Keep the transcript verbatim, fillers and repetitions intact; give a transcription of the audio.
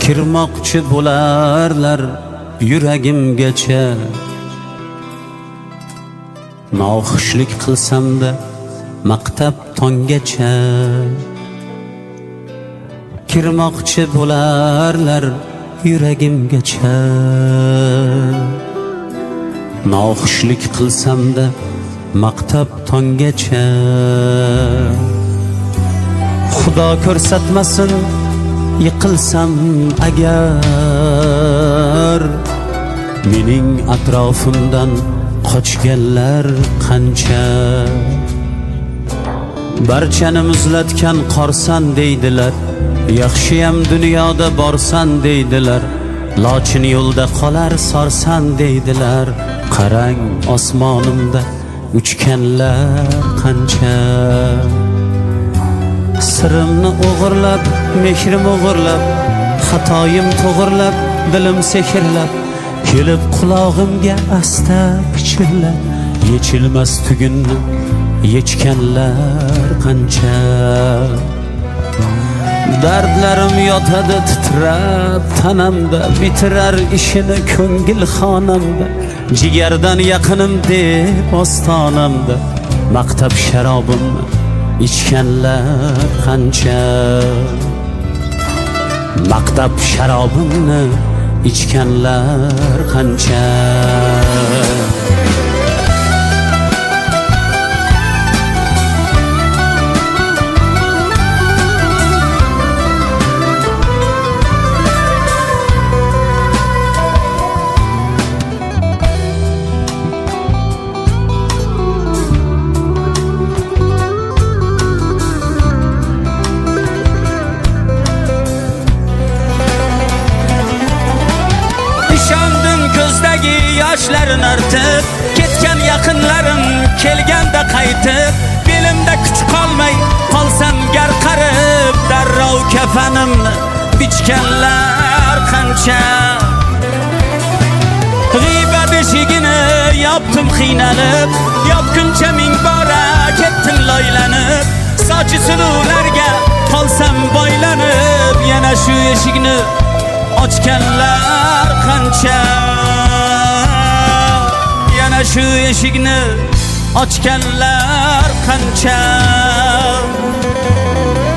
kirmoqchi bo'larlar yuragimgacha. Noxushlik qilsam-da maqtab tongacha. Kirmoqchi bo'larlar yuragimgacha. Noxushlik qilsam-da maqtab tongacha. Xudo ko'rsatmasin yiqilsam agar, mening atrofimdan qochganlar qancha. Barchani muzlatgan qorsan deydilar, yaxshiyam dunyoda borsan deydilar. Lochin yo'lda qolar sorsan deydilar. Qarang osmonimda uchganlar qancha. Sirimni o'g'irlab, mehrim o'g'irlab, xatoyim to'g'irlab, dilim sehrlab, kelib qulog'imga asta pichirlab, yechilmas tugunni yechganlar qancha. Dardlarim yotadi titrab tanamda, bitirar ishini ko'ngil xonamda. Jigardan yaqinim deb ostonamda, maqtab sharobimni ichganlar qancha. Maqtab sharobimni ichganlar qancha. Yoshlarni artib ketgan yaqinlarim kelganda qaytib, belimda kuch qolmay qolsam gar qarib, darrov kafanimni bichganlar qancha. G'iybat eshigini yopdim qiynalib, yopguncha ming bora ketdim loylanib. Sochi suluvlarga qolsam boylanib, yana shu eshikni ochganlar qancha. Shu eshikni ochganlar qancha.